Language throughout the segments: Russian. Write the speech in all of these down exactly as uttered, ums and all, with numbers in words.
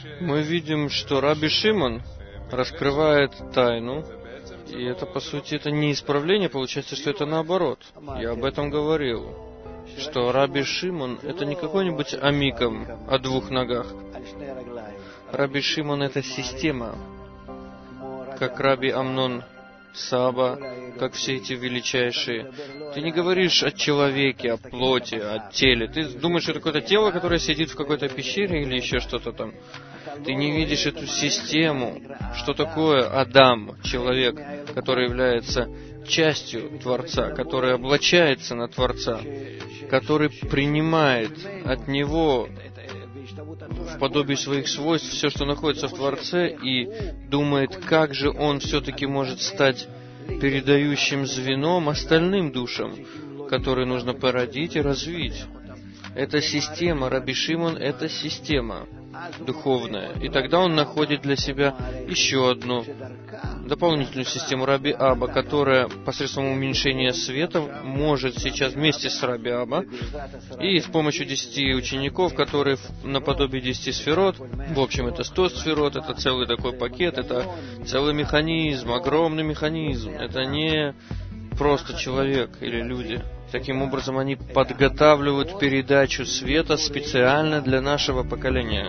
Мы видим, что Раби Шимон раскрывает тайну, и это, по сути, это не исправление, получается, что это наоборот. Я об этом говорил, что Раби Шимон — это не какой-нибудь амикам о двух ногах. Раби Шимон — это система, как Раби Амнон Саба, как все эти величайшие. Ты не говоришь о человеке, о плоти, о теле. Ты думаешь, что это какое-то тело, которое сидит в какой-то пещере или еще что-то там. Ты не видишь эту систему, что такое Адам, человек, который является частью Творца, который облачается на Творца, который принимает от Него в подобии своих свойств все, что находится в Творце, и думает, как же он все-таки может стать передающим звеном остальным душам, которые нужно породить и развить. Эта система, Раби Шимон, это система духовная. И тогда он находит для себя еще одну дополнительную систему Раби Аба, которая посредством уменьшения света может сейчас вместе с Раби Аба и с помощью десяти учеников, которые наподобие десяти сферот, в общем, это сто сферот, это целый такой пакет, это целый механизм, огромный механизм. Это не просто человек или люди. Таким образом, они подготавливают передачу света специально для нашего поколения.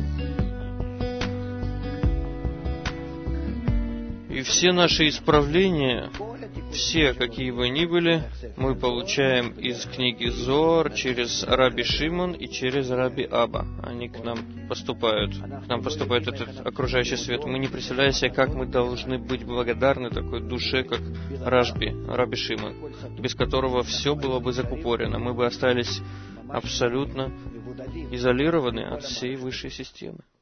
И все наши исправления, все, какие бы ни были, мы получаем из книги Зоар через Раби Шимон и через Раби Аба. Они к нам поступают. К нам поступает этот окружающий свет. Мы не представляем себе, как мы должны быть благодарны такой душе, как Рашби, Раби Шимон, без которого все было бы закупорено. Мы бы остались абсолютно изолированы от всей высшей системы.